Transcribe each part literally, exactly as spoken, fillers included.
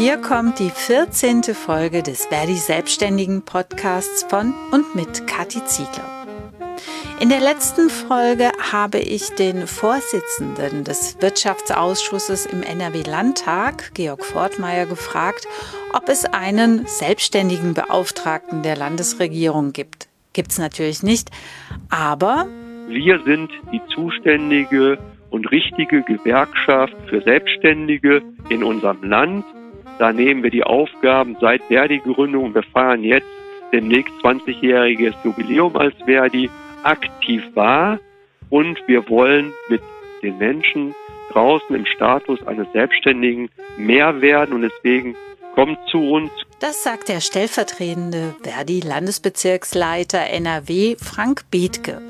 Hier kommt die vierzehnte Folge des Verdi Selbstständigen Podcasts von und mit Kathi Ziegler. In der letzten Folge habe ich den Vorsitzenden des Wirtschaftsausschusses im N R W-Landtag, Georg Fortmeier, gefragt, ob es einen selbstständigen Beauftragten der Landesregierung gibt. Gibt es natürlich nicht, aber wir sind die zuständige und richtige Gewerkschaft für Selbstständige in unserem Land. Da nehmen wir die Aufgaben seit Verdi-Gründung, wir feiern jetzt demnächst zwanzigjähriges Jubiläum als Verdi, aktiv wahr, und wir wollen mit den Menschen draußen im Status eines Selbstständigen mehr werden, und deswegen kommt zu uns. Das sagt der stellvertretende Verdi-Landesbezirksleiter N R W, Frank Bethke.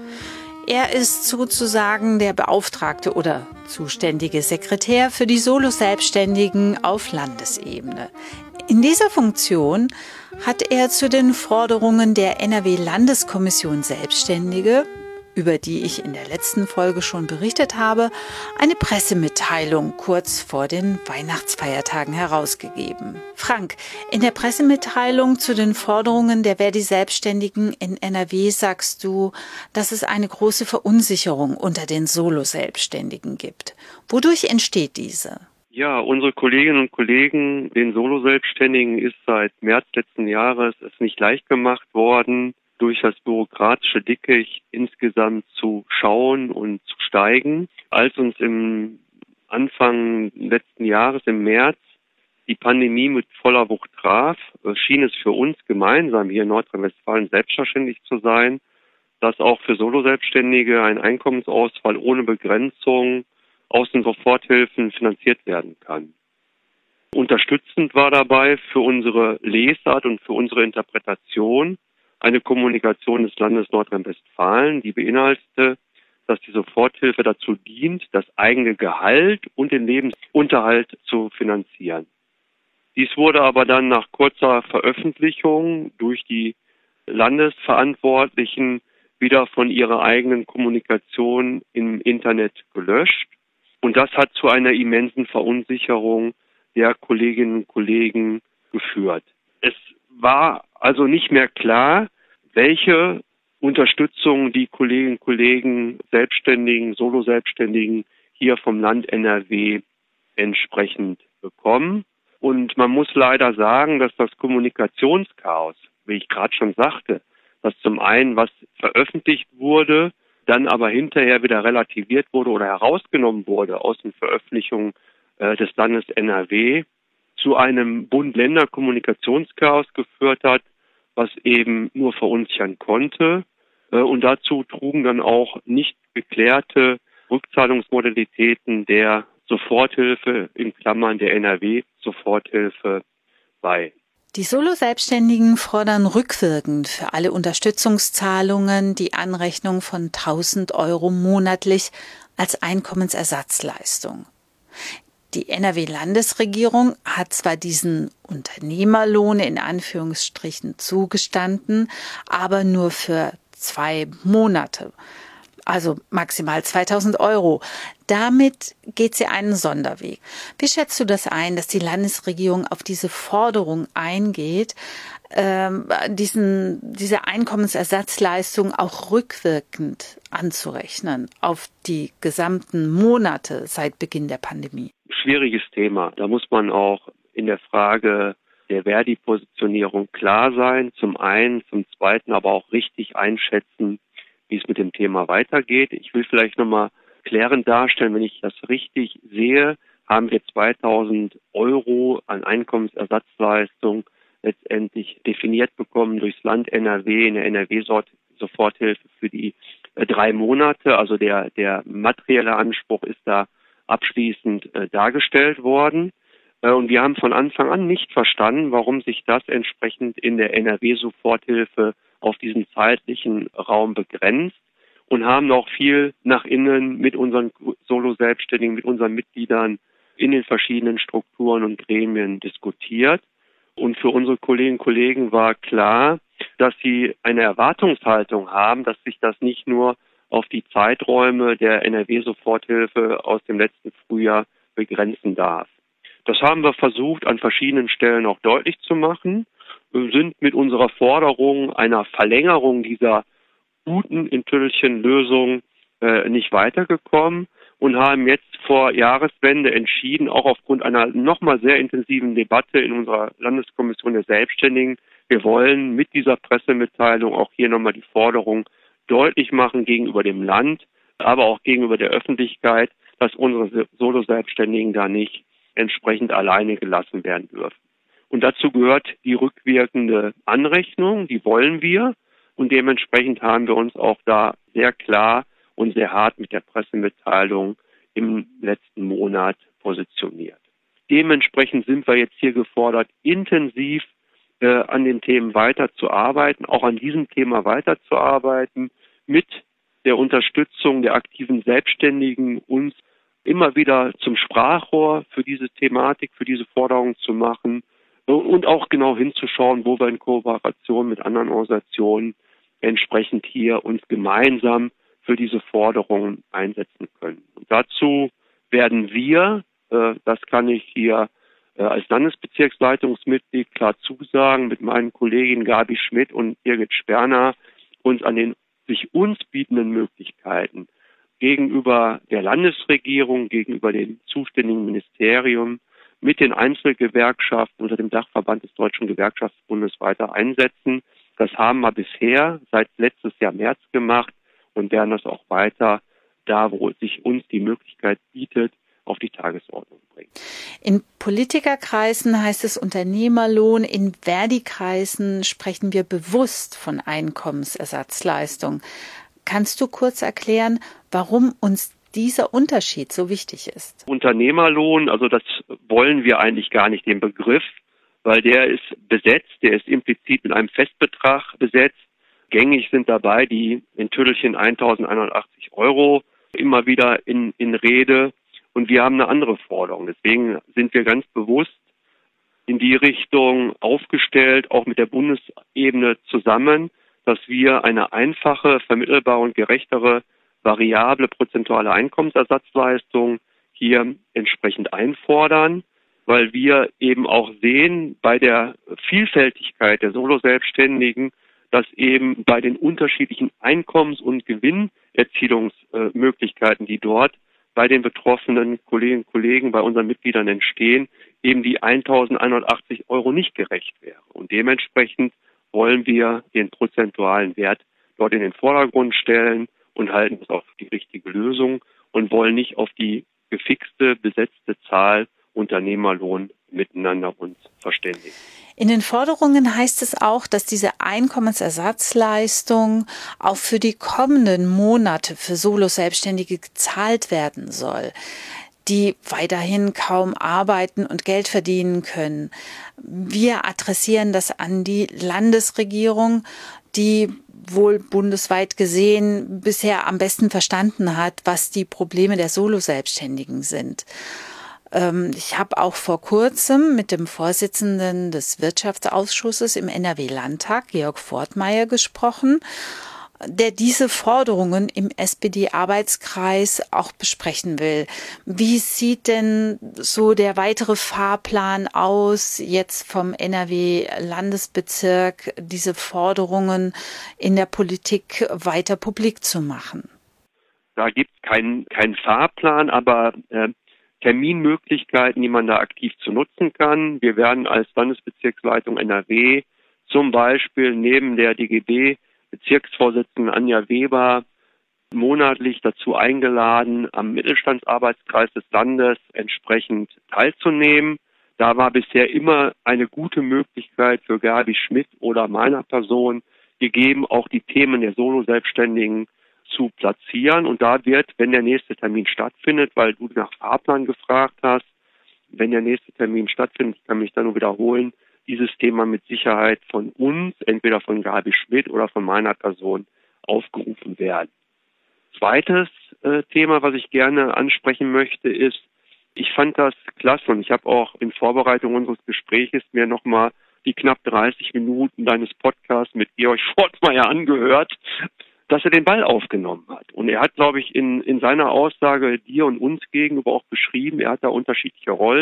Er ist sozusagen der Beauftragte oder zuständige Sekretär für die Solo-Selbstständigen auf Landesebene. In dieser Funktion hat er zu den Forderungen der N R W-Landeskommission Selbstständige, über die ich in der letzten Folge schon berichtet habe, eine Pressemitteilung kurz vor den Weihnachtsfeiertagen herausgegeben. Frank, in der Pressemitteilung zu den Forderungen der Verdi-Selbstständigen in N R W sagst du, dass es eine große Verunsicherung unter den Solo-Selbstständigen gibt. Wodurch entsteht diese? Ja, unsere Kolleginnen und Kollegen, den Solo-Selbstständigen, ist seit März letzten Jahres es nicht leicht gemacht worden, durch das bürokratische Dickicht insgesamt zu schauen und zu steigen. Als uns im Anfang letzten Jahres, im März, die Pandemie mit voller Wucht traf, schien es für uns gemeinsam hier in Nordrhein-Westfalen selbstverständlich zu sein, dass auch für Solo-Selbstständige ein Einkommensausfall ohne Begrenzung aus den Soforthilfen finanziert werden kann. Unterstützend war dabei für unsere Lesart und für unsere Interpretation eine Kommunikation des Landes Nordrhein-Westfalen, die beinhaltete, dass die Soforthilfe dazu dient, das eigene Gehalt und den Lebensunterhalt zu finanzieren. Dies wurde aber dann nach kurzer Veröffentlichung durch die Landesverantwortlichen wieder von ihrer eigenen Kommunikation im Internet gelöscht. Und das hat zu einer immensen Verunsicherung der Kolleginnen und Kollegen geführt. Es war also nicht mehr klar, welche Unterstützung die Kolleginnen und Kollegen, Selbstständigen, Solo-Selbstständigen hier vom Land N R W entsprechend bekommen. Und man muss leider sagen, dass das Kommunikationschaos, wie ich gerade schon sagte, dass zum einen was veröffentlicht wurde, dann aber hinterher wieder relativiert wurde oder herausgenommen wurde aus den Veröffentlichungen äh, des Landes N R W, zu einem Bund-Länder-Kommunikationschaos geführt hat, was eben nur verunsichern konnte. Äh, und dazu trugen dann auch nicht geklärte Rückzahlungsmodalitäten der Soforthilfe, in Klammern der N R W-Soforthilfe, bei. Die Solo-Selbstständigen fordern rückwirkend für alle Unterstützungszahlungen die Anrechnung von tausend Euro monatlich als Einkommensersatzleistung. Die N R W-Landesregierung hat zwar diesen Unternehmerlohn in Anführungsstrichen zugestanden, aber nur für zwei Monate. Also maximal zweitausend Euro. Damit geht sie einen Sonderweg. Wie schätzt du das ein, dass die Landesregierung auf diese Forderung eingeht, ähm, diesen, diese Einkommensersatzleistung auch rückwirkend anzurechnen auf die gesamten Monate seit Beginn der Pandemie? Schwieriges Thema. Da muss man auch in der Frage der Verdi-Positionierung klar sein. Zum einen, zum zweiten aber auch richtig einschätzen, wie es mit dem Thema weitergeht. Ich will vielleicht nochmal klärend darstellen, wenn ich das richtig sehe, haben wir zweitausend Euro an Einkommensersatzleistung letztendlich definiert bekommen durchs Land N R W in der N R W-Soforthilfe für die äh, drei Monate. Also der, der materielle Anspruch ist da abschließend äh, dargestellt worden. Äh, und wir haben von Anfang an nicht verstanden, warum sich das entsprechend in der N R W-Soforthilfe auf diesen zeitlichen Raum begrenzt, und haben auch viel nach innen mit unseren Solo-Selbstständigen, mit unseren Mitgliedern in den verschiedenen Strukturen und Gremien diskutiert. Und für unsere Kolleginnen und Kollegen war klar, dass sie eine Erwartungshaltung haben, dass sich das nicht nur auf die Zeiträume der N R W-Soforthilfe aus dem letzten Frühjahr begrenzen darf. Das haben wir versucht, an verschiedenen Stellen auch deutlich zu machen. Wir sind mit unserer Forderung einer Verlängerung dieser guten Intelligent-Lösung äh, nicht weitergekommen und haben jetzt vor Jahreswende entschieden, auch aufgrund einer nochmal sehr intensiven Debatte in unserer Landeskommission der Selbstständigen, wir wollen mit dieser Pressemitteilung auch hier nochmal die Forderung deutlich machen gegenüber dem Land, aber auch gegenüber der Öffentlichkeit, dass unsere Solo-Selbstständigen da nicht entsprechend alleine gelassen werden dürfen. Und dazu gehört die rückwirkende Anrechnung, die wollen wir. Und dementsprechend haben wir uns auch da sehr klar und sehr hart mit der Pressemitteilung im letzten Monat positioniert. Dementsprechend sind wir jetzt hier gefordert, intensiv äh, an den Themen weiterzuarbeiten, auch an diesem Thema weiterzuarbeiten, mit der Unterstützung der aktiven Selbstständigen uns immer wieder zum Sprachrohr für diese Thematik, für diese Forderungen zu machen und auch genau hinzuschauen, wo wir in Kooperation mit anderen Organisationen entsprechend hier uns gemeinsam für diese Forderungen einsetzen können. Und dazu werden wir, äh, das kann ich hier äh, als Landesbezirksleitungsmitglied klar zusagen, mit meinen Kolleginnen Gabi Schmidt und Birgit Sperner uns an den sich uns bietenden Möglichkeiten gegenüber der Landesregierung, gegenüber dem zuständigen Ministerium, mit den Einzelgewerkschaften unter dem Dachverband des Deutschen Gewerkschaftsbundes weiter einsetzen. Das haben wir bisher seit letztes Jahr März gemacht und werden das auch weiter, da wo sich uns die Möglichkeit bietet, auf die Tagesordnung bringen. In Politikerkreisen heißt es Unternehmerlohn, in Verdi-Kreisen sprechen wir bewusst von Einkommensersatzleistung. Kannst du kurz erklären, warum uns dieser Unterschied so wichtig ist? Unternehmerlohn, also das wollen wir eigentlich gar nicht, den Begriff, weil der ist besetzt, der ist implizit mit einem Festbetrag besetzt. Gängig sind dabei die in Tüttelchen eintausendeinhundertachtzig Euro immer wieder in, in Rede und wir haben eine andere Forderung. Deswegen sind wir ganz bewusst in die Richtung aufgestellt, auch mit der Bundesebene zusammen, dass wir eine einfache, vermittelbare und gerechtere variable prozentuale Einkommensersatzleistung hier entsprechend einfordern, weil wir eben auch sehen bei der Vielfältigkeit der Solo-Selbstständigen, dass eben bei den unterschiedlichen Einkommens- und Gewinnerzielungsmöglichkeiten, die dort bei den betroffenen Kolleginnen und Kollegen, bei unseren Mitgliedern entstehen, eben die eintausendeinhundertachtzig Euro nicht gerecht wäre. Und dementsprechend wollen wir den prozentualen Wert dort in den Vordergrund stellen und halten es auf die richtige Lösung und wollen nicht auf die gefixte, besetzte Zahl Unternehmerlohn miteinander uns verständigen. In den Forderungen heißt es auch, dass diese Einkommensersatzleistung auch für die kommenden Monate für Solo-Selbstständige gezahlt werden soll, die weiterhin kaum arbeiten und Geld verdienen können. Wir adressieren das an die Landesregierung, die wohl bundesweit gesehen bisher am besten verstanden hat, was die Probleme der Solo-Selbstständigen sind. Ich habe auch vor kurzem mit dem Vorsitzenden des Wirtschaftsausschusses im N R W-Landtag, Georg Fortmeier, gesprochen, der diese Forderungen im S P D-Arbeitskreis auch besprechen will. Wie sieht denn so der weitere Fahrplan aus, jetzt vom N R W-Landesbezirk, diese Forderungen in der Politik weiter publik zu machen? Da gibt es keinen keinen Fahrplan, aber äh, Terminmöglichkeiten, die man da aktiv zu nutzen kann. Wir werden als Landesbezirksleitung N R W zum Beispiel neben der D G B-Bezirksvorsitzenden Anja Weber monatlich dazu eingeladen, am Mittelstandsarbeitskreis des Landes entsprechend teilzunehmen. Da war bisher immer eine gute Möglichkeit für Gabi Schmidt oder meiner Person gegeben, auch die Themen der Solo-Selbstständigen zu platzieren. Und da wird, wenn der nächste Termin stattfindet, weil du nach Fahrplan gefragt hast, wenn der nächste Termin stattfindet, ich kann mich da nur wiederholen, dieses Thema mit Sicherheit von uns, entweder von Gabi Schmidt oder von meiner Person, aufgerufen werden. Zweites äh, Thema, was ich gerne ansprechen möchte, ist, ich fand das klasse und ich habe auch in Vorbereitung unseres Gespräches mir nochmal die knapp dreißig Minuten deines Podcasts mit Georg Fortmeier angehört, dass er den Ball aufgenommen hat. Und er hat, glaube ich, in, in seiner Aussage dir und uns gegenüber auch beschrieben, er hat da unterschiedliche Rollen.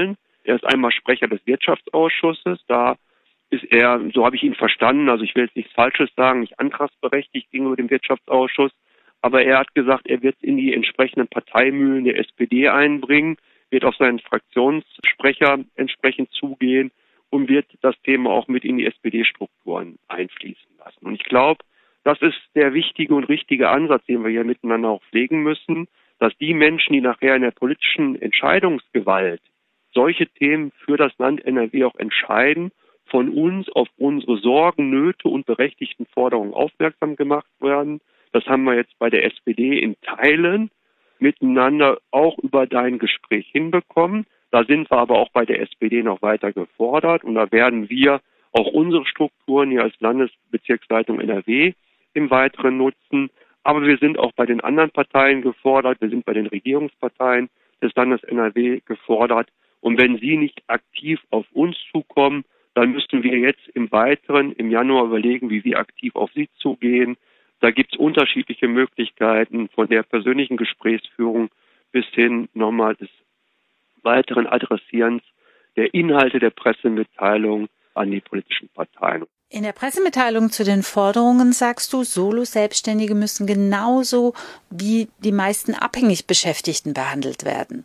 Er ist einmal Sprecher des Wirtschaftsausschusses. Da ist er, so habe ich ihn verstanden, also ich will jetzt nichts Falsches sagen, nicht antragsberechtigt gegenüber dem Wirtschaftsausschuss, aber er hat gesagt, er wird in die entsprechenden Parteimühlen der S P D einbringen, wird auf seinen Fraktionssprecher entsprechend zugehen und wird das Thema auch mit in die S P D-Strukturen einfließen lassen. Und ich glaube, das ist der wichtige und richtige Ansatz, den wir hier miteinander auch pflegen müssen, dass die Menschen, die nachher in der politischen Entscheidungsgewalt solche Themen für das Land N R W auch entscheiden, von uns auf unsere Sorgen, Nöte und berechtigten Forderungen aufmerksam gemacht werden. Das haben wir jetzt bei der S P D in Teilen miteinander auch über dein Gespräch hinbekommen. Da sind wir aber auch bei der S P D noch weiter gefordert und da werden wir auch unsere Strukturen hier als Landesbezirksleitung N R W im Weiteren nutzen. Aber wir sind auch bei den anderen Parteien gefordert, wir sind bei den Regierungsparteien des Landes N R W gefordert. Und wenn sie nicht aktiv auf uns zukommen, dann müssen wir jetzt im Weiteren im Januar überlegen, wie wir aktiv auf sie zugehen. Da gibt es unterschiedliche Möglichkeiten, von der persönlichen Gesprächsführung bis hin nochmal des weiteren Adressierens der Inhalte der Pressemitteilung an die politischen Parteien. In der Pressemitteilung zu den Forderungen sagst du, Solo-Selbstständige müssen genauso wie die meisten abhängig Beschäftigten behandelt werden.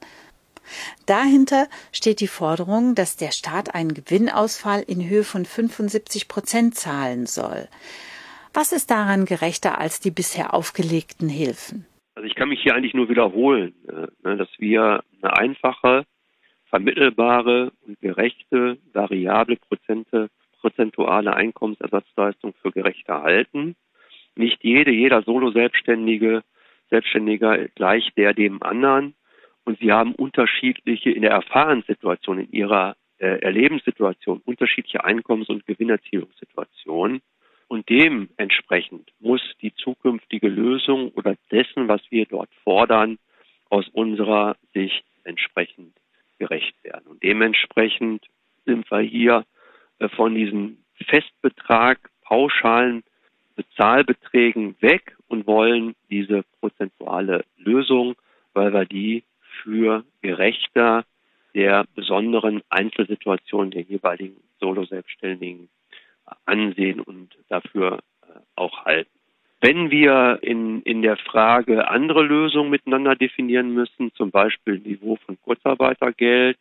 Dahinter steht die Forderung, dass der Staat einen Gewinnausfall in Höhe von fünfundsiebzig Prozent zahlen soll. Was ist daran gerechter als die bisher aufgelegten Hilfen? Also ich kann mich hier eigentlich nur wiederholen, dass wir eine einfache, vermittelbare und gerechte, variable Prozente, prozentuale Einkommensersatzleistung für gerechter halten. Nicht jede, jeder Solo-Selbstständige, Selbstständiger gleich der dem anderen. Und sie haben unterschiedliche, in der Erfahrenssituation, in ihrer äh, Erlebenssituation, unterschiedliche Einkommens- und Gewinnerzielungssituationen. Und dementsprechend muss die zukünftige Lösung oder dessen, was wir dort fordern, aus unserer Sicht entsprechend gerecht werden. Und dementsprechend sind wir hier äh, von diesem Festbetrag, pauschalen Bezahlbeträgen weg und wollen diese prozentuale Lösung, weil wir die für gerechter der besonderen Einzelsituation der jeweiligen Solo-Selbstständigen ansehen und dafür auch halten. Wenn wir in, in der Frage andere Lösungen miteinander definieren müssen, zum Beispiel Niveau von Kurzarbeitergeld,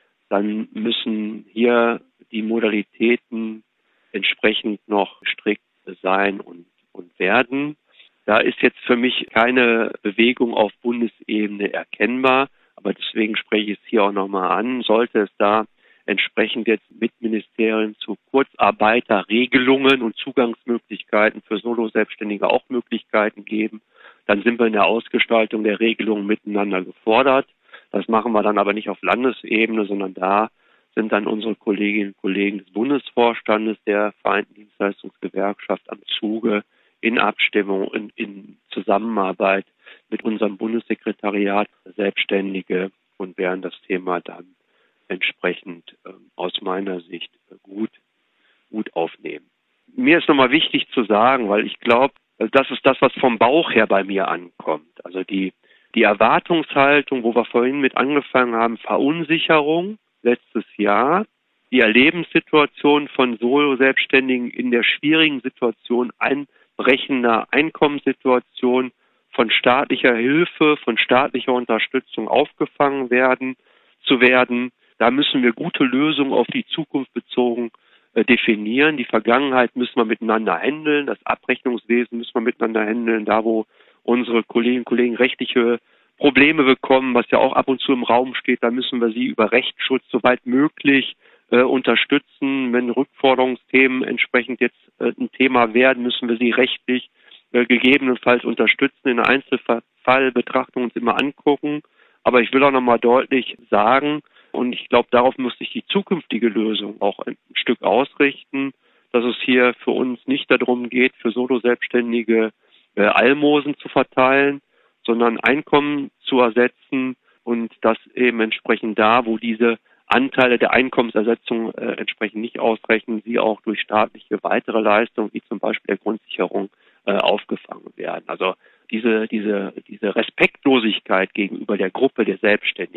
dann müssen hier die Modalitäten entsprechend noch strikt sein und, und werden. Da ist jetzt für mich keine Bewegung auf Bundesebene erkennbar, aber deswegen spreche ich es hier auch nochmal an. Sollte es da entsprechend jetzt mit Ministerien zu Kurzarbeiterregelungen und Zugangsmöglichkeiten für Solo-Selbstständige auch Möglichkeiten geben, dann sind wir in der Ausgestaltung der Regelungen miteinander gefordert. Das machen wir dann aber nicht auf Landesebene, sondern da sind dann unsere Kolleginnen und Kollegen des Bundesvorstandes der Vereinten Dienstleistungsgewerkschaft am Zuge, in Abstimmung, in, in Zusammenarbeit mit unserem Bundessekretariat Selbstständige und werden das Thema dann entsprechend äh, aus meiner Sicht äh, gut, gut aufnehmen. Mir ist nochmal wichtig zu sagen, weil ich glaube, das ist das, was vom Bauch her bei mir ankommt. Also die, die Erwartungshaltung, wo wir vorhin mit angefangen haben, Verunsicherung letztes Jahr, die Erlebenssituation von Solo-Selbstständigen in der schwierigen Situation einbrechender Einkommenssituation von staatlicher Hilfe, von staatlicher Unterstützung aufgefangen werden, zu werden. Da müssen wir gute Lösungen auf die Zukunft bezogen äh, definieren. Die Vergangenheit müssen wir miteinander handeln, das Abrechnungswesen müssen wir miteinander handeln, da wo unsere Kolleginnen und Kollegen rechtliche Probleme bekommen, was ja auch ab und zu im Raum steht, da müssen wir sie über Rechtsschutz soweit möglich äh, unterstützen. Wenn Rückforderungsthemen entsprechend jetzt äh, ein Thema werden, müssen wir sie rechtlich äh, gegebenenfalls unterstützen, in der Einzelfallbetrachtung uns immer angucken. Aber ich will auch nochmal deutlich sagen, und ich glaube, darauf muss sich die zukünftige Lösung auch ein Stück ausrichten, dass es hier für uns nicht darum geht, für Solo-Selbstständige äh, Almosen zu verteilen, sondern Einkommen zu ersetzen und das eben entsprechend da, wo diese Anteile der Einkommensersetzung äh, entsprechend nicht ausreichen, sie auch durch staatliche weitere Leistungen, wie zum Beispiel der Grundsicherung, äh, aufgefangen werden. Also diese, diese, diese Respektlosigkeit gegenüber der Gruppe der Selbstständigen,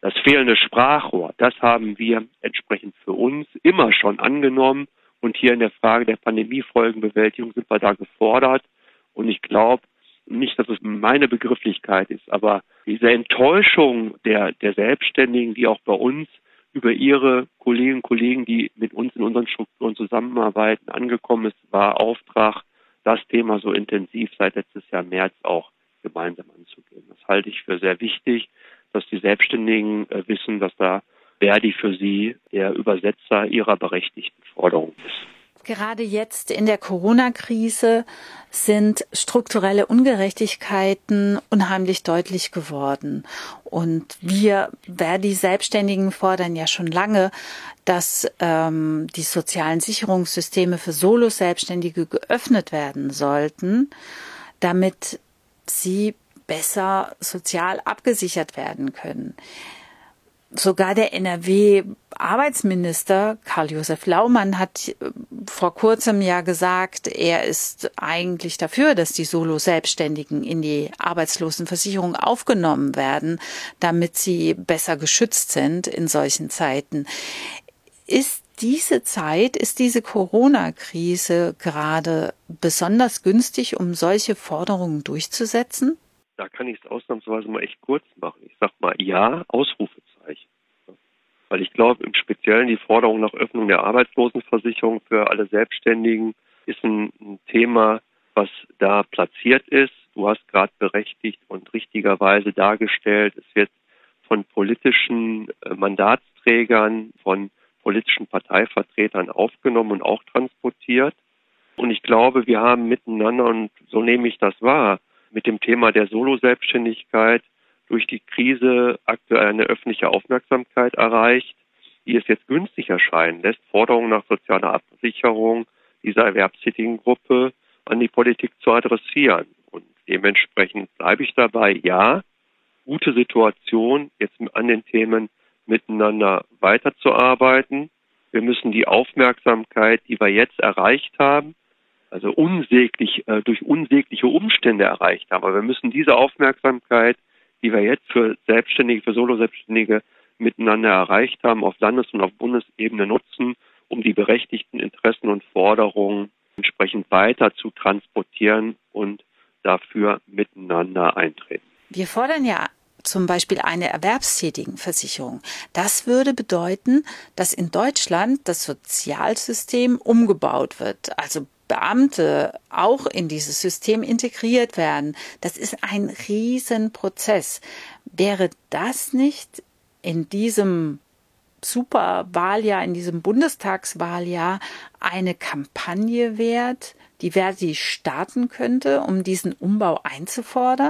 Das fehlende Sprachrohr, das haben wir entsprechend für uns immer schon angenommen. Und hier in der Frage der Pandemiefolgenbewältigung sind wir da gefordert. Und ich glaube nicht, dass es meine Begrifflichkeit ist, aber diese Enttäuschung der, der Selbstständigen, die auch bei uns über ihre Kolleginnen und Kollegen, die mit uns in unseren Strukturen zusammenarbeiten, angekommen ist, war Auftrag, das Thema so intensiv seit letztes Jahr März auch gemeinsam anzugehen. Das halte ich für sehr wichtig, dass die Selbstständigen äh, wissen, dass da Verdi für sie der Übersetzer ihrer berechtigten Forderungen ist. Gerade jetzt in der Corona-Krise sind strukturelle Ungerechtigkeiten unheimlich deutlich geworden. Und wir, Verdi Selbstständigen, fordern ja schon lange, dass ähm, die sozialen Sicherungssysteme für Solo-Selbstständige geöffnet werden sollten, damit sie besser sozial abgesichert werden können. Sogar der N R W-Arbeitsminister Karl-Josef Laumann hat vor kurzem ja gesagt, er ist eigentlich dafür, dass die Solo-Selbstständigen in die Arbeitslosenversicherung aufgenommen werden, damit sie besser geschützt sind in solchen Zeiten. Ist diese Zeit, ist diese Corona-Krise gerade besonders günstig, um solche Forderungen durchzusetzen? Da kann ich es ausnahmsweise mal echt kurz machen. Ich sag mal ja, Ausrufezeichen. Weil ich glaube, im Speziellen die Forderung nach Öffnung der Arbeitslosenversicherung für alle Selbstständigen ist ein, ein Thema, was da platziert ist. Du hast gerade berechtigt und richtigerweise dargestellt, es wird von politischen Mandatsträgern, von politischen Parteivertretern aufgenommen und auch transportiert. Und ich glaube, wir haben miteinander, und so nehme ich das wahr, mit dem Thema der Solo-Selbstständigkeit durch die Krise aktuell eine öffentliche Aufmerksamkeit erreicht, die es jetzt günstig erscheinen lässt, Forderungen nach sozialer Absicherung dieser erwerbstätigen Gruppe an die Politik zu adressieren. Und dementsprechend bleibe ich dabei, ja, gute Situation, jetzt an den Themen miteinander weiterzuarbeiten. Wir müssen die Aufmerksamkeit, die wir jetzt erreicht haben, also unsäglich, äh, durch unsägliche Umstände erreicht haben. Aber wir müssen diese Aufmerksamkeit, die wir jetzt für Selbstständige, für Solo-Selbstständige miteinander erreicht haben, auf Landes- und auf Bundesebene nutzen, um die berechtigten Interessen und Forderungen entsprechend weiter zu transportieren und dafür miteinander eintreten. Wir fordern ja zum Beispiel eine Erwerbstätigenversicherung. Das würde bedeuten, dass in Deutschland das Sozialsystem umgebaut wird, also Beamte auch in dieses System integriert werden. Das ist ein Riesenprozess. Wäre das nicht in diesem Superwahljahr, in diesem Bundestagswahljahr eine Kampagne wert, die Verdi starten könnte, um diesen Umbau einzufordern?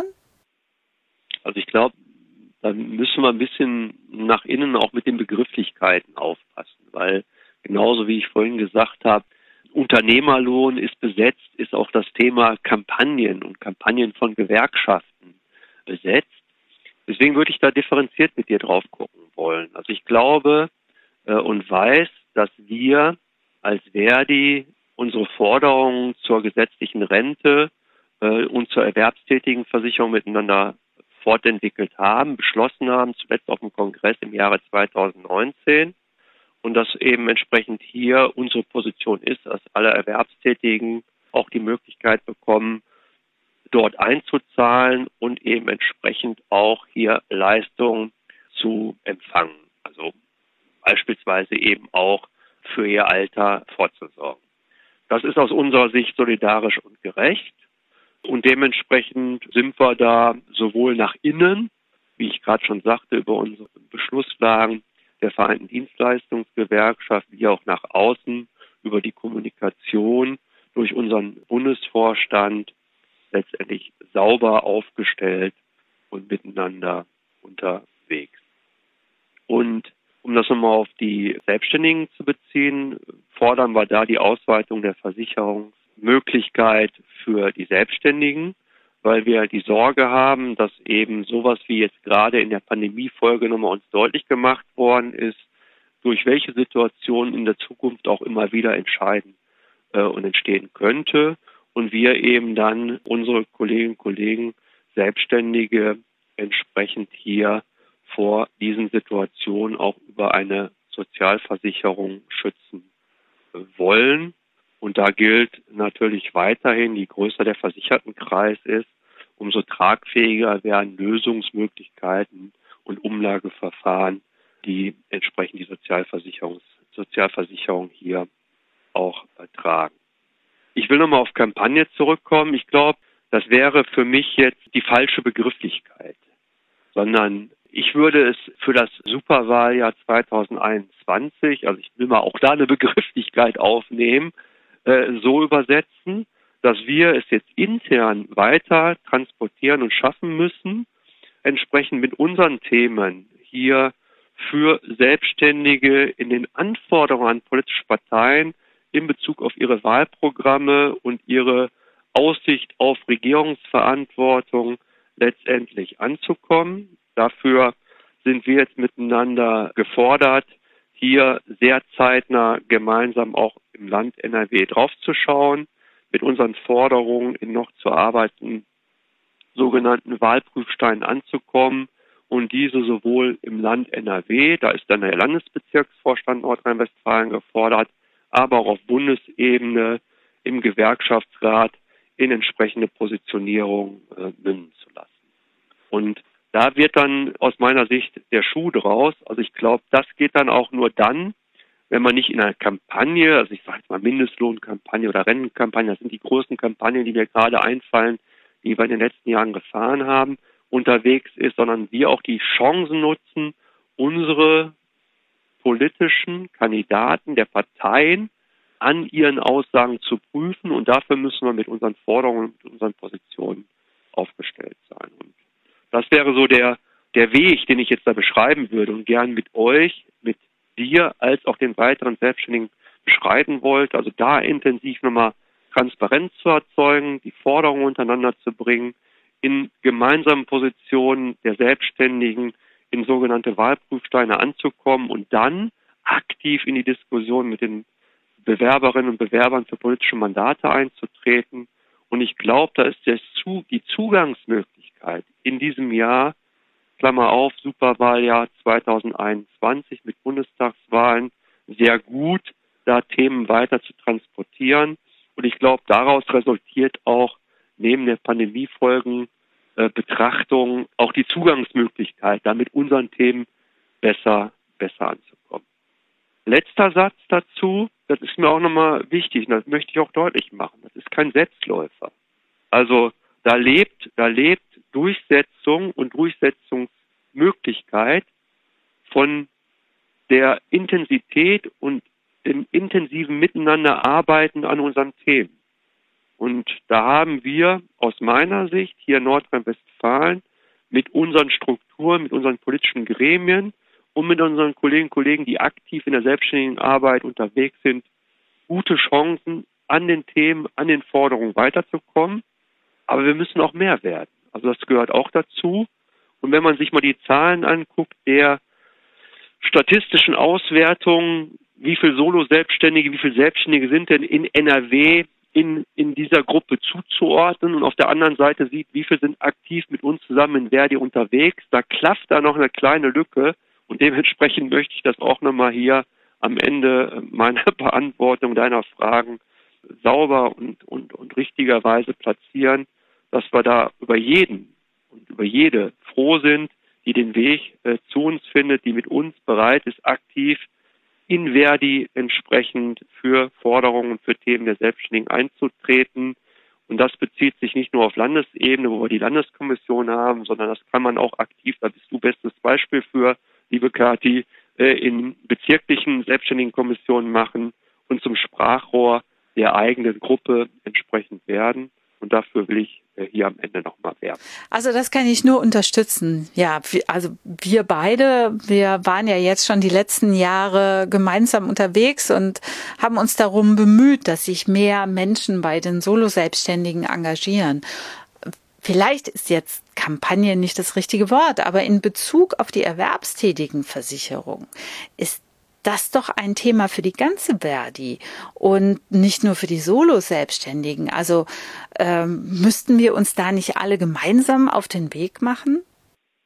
Also ich glaube, da müssen wir ein bisschen nach innen auch mit den Begrifflichkeiten aufpassen, weil genauso wie ich vorhin gesagt habe, Unternehmerlohn ist besetzt, ist auch das Thema Kampagnen und Kampagnen von Gewerkschaften besetzt. Deswegen würde ich da differenziert mit dir drauf gucken wollen. Also ich glaube äh, und weiß, dass wir als Verdi unsere Forderungen zur gesetzlichen Rente äh, und zur Erwerbstätigenversicherung miteinander fortentwickelt haben, beschlossen haben, zuletzt auf dem Kongress im Jahre zweitausendneunzehn. Und dass eben entsprechend hier unsere Position ist, dass alle Erwerbstätigen auch die Möglichkeit bekommen, dort einzuzahlen und eben entsprechend auch hier Leistungen zu empfangen. Also beispielsweise eben auch für ihr Alter vorzusorgen. Das ist aus unserer Sicht solidarisch und gerecht. Und dementsprechend sind wir da sowohl nach innen, wie ich gerade schon sagte, über unsere Beschlusslagen der Vereinten Dienstleistungsgewerkschaft, wie auch nach außen über die Kommunikation durch unseren Bundesvorstand letztendlich sauber aufgestellt und miteinander unterwegs. Und um das nochmal auf die Selbstständigen zu beziehen, fordern wir da die Ausweitung der Versicherungsmöglichkeit für die Selbstständigen, weil wir die Sorge haben, dass eben sowas wie jetzt gerade in der Pandemiefolge nochmal uns deutlich gemacht worden ist, durch welche Situationen in der Zukunft auch immer wieder entscheiden äh, und entstehen könnte. Und wir eben dann unsere Kolleginnen und Kollegen, Selbstständige, entsprechend hier vor diesen Situationen auch über eine Sozialversicherung schützen wollen. Und da gilt natürlich weiterhin, je größer der Versichertenkreis ist, umso tragfähiger werden Lösungsmöglichkeiten und Umlageverfahren, die entsprechend die Sozialversicherung, Sozialversicherung hier auch tragen. Ich will nochmal auf Kampagne zurückkommen. Ich glaube, das wäre für mich jetzt die falsche Begrifflichkeit, sondern ich würde es für das Superwahljahr zweitausendeinundzwanzig, also ich will mal auch da eine Begrifflichkeit aufnehmen, äh, so übersetzen, dass wir es jetzt intern weiter transportieren und schaffen müssen, entsprechend mit unseren Themen hier für Selbstständige in den Anforderungen an politische Parteien in Bezug auf ihre Wahlprogramme und ihre Aussicht auf Regierungsverantwortung letztendlich anzukommen. Dafür sind wir jetzt miteinander gefordert, hier sehr zeitnah gemeinsam auch im Land N R W draufzuschauen, mit unseren Forderungen in noch zu arbeitenden sogenannten Wahlprüfsteinen anzukommen und diese sowohl im Land N R W, da ist dann der Landesbezirksvorstand Nordrhein-Westfalen gefordert, aber auch auf Bundesebene im Gewerkschaftsrat in entsprechende Positionierung äh, münden zu lassen. Und da wird dann aus meiner Sicht der Schuh draus. Also ich glaube, das geht dann auch nur dann, wenn man nicht in einer Kampagne, also ich sage jetzt mal Mindestlohnkampagne oder Rentenkampagne, das sind die großen Kampagnen, die mir gerade einfallen, die wir in den letzten Jahren gefahren haben, unterwegs ist, sondern wir auch die Chancen nutzen, unsere politischen Kandidaten der Parteien an ihren Aussagen zu prüfen, und dafür müssen wir mit unseren Forderungen und unseren Positionen aufgestellt sein. Und das wäre so der, der Weg, den ich jetzt da beschreiben würde und gern mit euch, mit dir als auch den weiteren Selbstständigen beschreiten wollte. Also da intensiv nochmal Transparenz zu erzeugen, die Forderungen untereinander zu bringen, in gemeinsamen Positionen der Selbstständigen in sogenannte Wahlprüfsteine anzukommen und dann aktiv in die Diskussion mit den Bewerberinnen und Bewerbern für politische Mandate einzutreten. Und ich glaube, da ist das zu, die Zugangsmöglichkeit in diesem Jahr, Klammer auf, Superwahljahr zweitausendeinundzwanzig mit Bundestagswahlen, sehr gut, da Themen weiter zu transportieren. Und ich glaube, daraus resultiert auch neben der Pandemiefolgen äh, Betrachtung auch die Zugangsmöglichkeit, da mit unseren Themen besser, besser anzukommen. Letzter Satz dazu, das ist mir auch nochmal wichtig, und das möchte ich auch deutlich machen. Das ist kein Selbstläufer. Also da lebt, da lebt Durchsetzung und Durchsetzungsmöglichkeit von der Intensität und dem intensiven Miteinanderarbeiten an unseren Themen. Und da haben wir aus meiner Sicht hier in Nordrhein-Westfalen mit unseren Strukturen, mit unseren politischen Gremien und mit unseren Kolleginnen und Kollegen, die aktiv in der selbstständigen Arbeit unterwegs sind, gute Chancen, an den Themen, an den Forderungen weiterzukommen. Aber wir müssen auch mehr werden. Also das gehört auch dazu. Und wenn man sich mal die Zahlen anguckt, der statistischen Auswertungen, wie viele Solo-Selbstständige, wie viele Selbstständige sind denn in N R W in, in dieser Gruppe zuzuordnen, und auf der anderen Seite sieht, wie viele sind aktiv mit uns zusammen in Verdi unterwegs, da klafft da noch eine kleine Lücke, und dementsprechend möchte ich das auch nochmal hier am Ende meiner Beantwortung deiner Fragen sauber und, und, und richtigerweise platzieren, dass wir da über jeden und über jede froh sind, die den Weg äh, zu uns findet, die mit uns bereit ist, aktiv in Verdi entsprechend für Forderungen, für Themen der Selbstständigen einzutreten. Und das bezieht sich nicht nur auf Landesebene, wo wir die Landeskommission haben, sondern das kann man auch aktiv, da bist du bestes Beispiel für, liebe Kathi, in bezirklichen Selbstständigenkommissionen machen und zum Sprachrohr der eigenen Gruppe entsprechend werden. Und dafür will ich hier am Ende nochmal werben. Also das kann ich nur unterstützen. Ja, also wir beide, wir waren ja jetzt schon die letzten Jahre gemeinsam unterwegs und haben uns darum bemüht, dass sich mehr Menschen bei den Solo-Selbstständigen engagieren. Vielleicht ist jetzt Kampagne nicht das richtige Wort, aber in Bezug auf die Erwerbstätigenversicherung ist das doch ein Thema für die ganze Verdi und nicht nur für die Solo-Selbstständigen. Also ähm, müssten wir uns da nicht alle gemeinsam auf den Weg machen?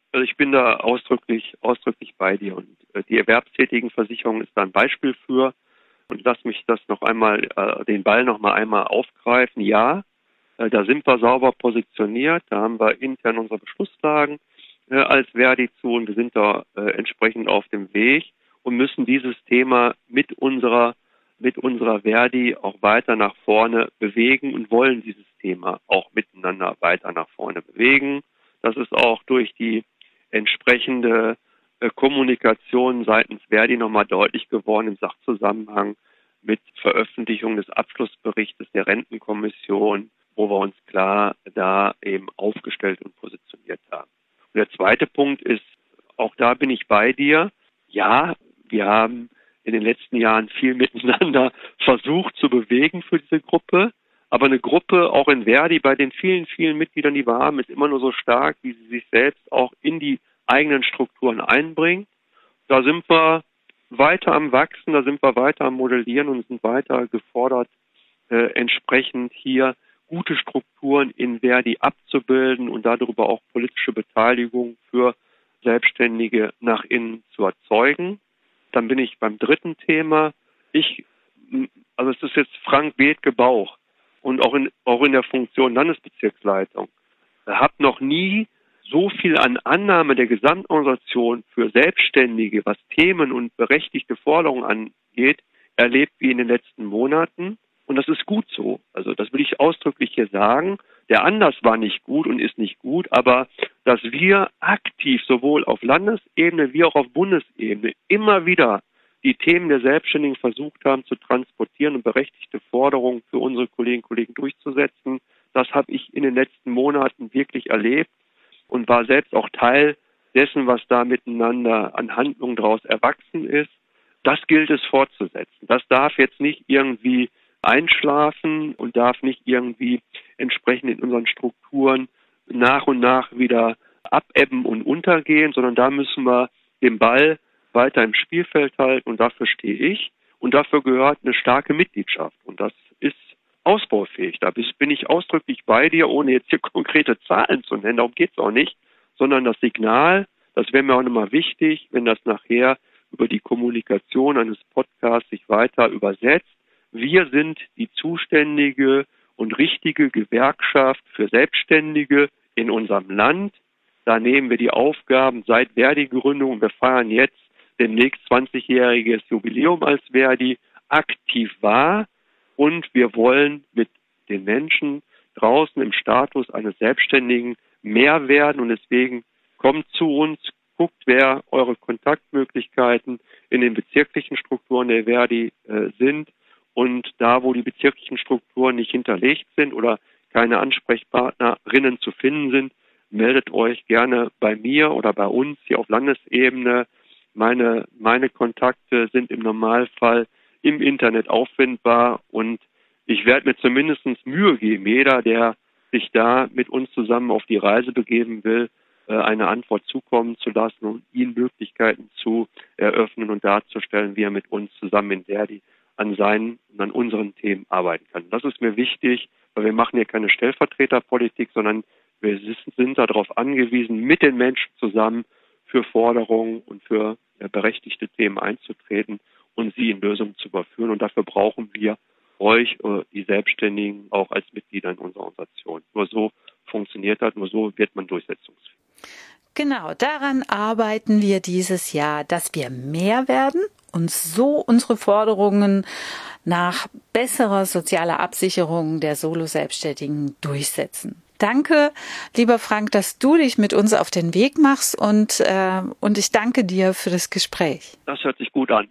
Also ich bin da ausdrücklich, ausdrücklich bei dir. Und äh, die Erwerbstätigenversicherung ist da ein Beispiel für. Und lass mich das noch einmal, äh, den Ball noch mal einmal aufgreifen. Ja, äh, da sind wir sauber positioniert. Da haben wir intern unsere Beschlusslagen äh, als Verdi zu und wir sind da äh, entsprechend auf dem Weg und müssen dieses Thema mit unserer mit unserer Verdi auch weiter nach vorne bewegen und wollen dieses Thema auch miteinander weiter nach vorne bewegen. Das ist auch durch die entsprechende äh, Kommunikation seitens Verdi nochmal deutlich geworden im Sachzusammenhang mit Veröffentlichung des Abschlussberichtes der Rentenkommission, wo wir uns klar da eben aufgestellt und positioniert haben. Und der zweite Punkt ist, auch da bin ich bei dir. Ja, wir haben in den letzten Jahren viel miteinander versucht zu bewegen für diese Gruppe. Aber eine Gruppe, auch in Verdi, bei den vielen, vielen Mitgliedern, die wir haben, ist immer nur so stark, wie sie sich selbst auch in die eigenen Strukturen einbringt. Da sind wir weiter am Wachsen, da sind wir weiter am Modellieren und sind weiter gefordert, äh, entsprechend hier gute Strukturen in Verdi abzubilden und darüber auch politische Beteiligung für Selbstständige nach innen zu erzeugen. Dann bin ich beim dritten Thema. Ich, also es ist jetzt Frank Bethke Bauch und auch in, auch in der Funktion Landesbezirksleitung. Ich habe noch nie so viel an Annahme der Gesamtorganisation für Selbstständige, was Themen und berechtigte Forderungen angeht, erlebt wie in den letzten Monaten. Und das ist gut so. Also das will ich ausdrücklich hier sagen. Der Anlass war nicht gut und ist nicht gut, aber dass wir aktiv sowohl auf Landesebene wie auch auf Bundesebene immer wieder die Themen der Selbstständigen versucht haben zu transportieren und berechtigte Forderungen für unsere Kolleginnen und Kollegen durchzusetzen, das habe ich in den letzten Monaten wirklich erlebt und war selbst auch Teil dessen, was da miteinander an Handlungen daraus erwachsen ist. Das gilt es fortzusetzen. Das darf jetzt nicht irgendwie einschlafen und darf nicht irgendwie entsprechend in unseren Strukturen nach und nach wieder abebben und untergehen, sondern da müssen wir den Ball weiter im Spielfeld halten und dafür stehe ich und dafür gehört eine starke Mitgliedschaft und das ist ausbaufähig. Da bin ich ausdrücklich bei dir, ohne jetzt hier konkrete Zahlen zu nennen, darum geht es auch nicht, sondern das Signal, das wäre mir auch nochmal wichtig, wenn das nachher über die Kommunikation eines Podcasts sich weiter übersetzt. Wir sind die zuständige und richtige Gewerkschaft für Selbstständige in unserem Land. Da nehmen wir die Aufgaben seit Verdi-Gründung, wir feiern jetzt demnächst zwanzigjähriges Jubiläum als Verdi, aktiv wahr und wir wollen mit den Menschen draußen im Status eines Selbstständigen mehr werden und deswegen kommt zu uns, guckt, wer eure Kontaktmöglichkeiten in den bezirklichen Strukturen der Verdi äh, sind. Und da, wo die bezirklichen Strukturen nicht hinterlegt sind oder keine Ansprechpartnerinnen zu finden sind, meldet euch gerne bei mir oder bei uns hier auf Landesebene. Meine, meine Kontakte sind im Normalfall im Internet auffindbar und ich werde mir zumindest Mühe geben, jeder, der sich da mit uns zusammen auf die Reise begeben will, eine Antwort zukommen zu lassen und ihnen Möglichkeiten zu eröffnen und darzustellen, wie er mit uns zusammen in Verdi an seinen und an unseren Themen arbeiten kann. Das ist mir wichtig, weil wir machen hier keine Stellvertreterpolitik, sondern wir sind darauf angewiesen, mit den Menschen zusammen für Forderungen und für berechtigte Themen einzutreten und sie in Lösungen zu überführen. Und dafür brauchen wir euch, die Selbstständigen, auch als Mitglieder in unserer Organisation. Nur so funktioniert das, nur so wird man durchsetzungsfähig. Genau, daran arbeiten wir dieses Jahr, dass wir mehr werden und so unsere Forderungen nach besserer sozialer Absicherung der Solo-Selbstständigen durchsetzen. Danke, lieber Frank, dass du dich mit uns auf den Weg machst und, äh, und ich danke dir für das Gespräch. Das hört sich gut an.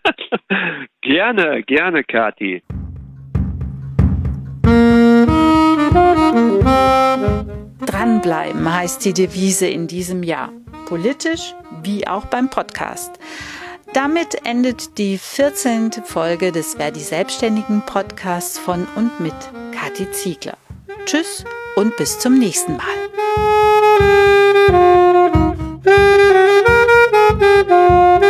Gerne, gerne, Kathi. Dranbleiben heißt die Devise in diesem Jahr. Politisch wie auch beim Podcast. Damit endet die vierzehnte Folge des Verdi Selbstständigen Podcasts von und mit Kathi Ziegler. Tschüss und bis zum nächsten Mal.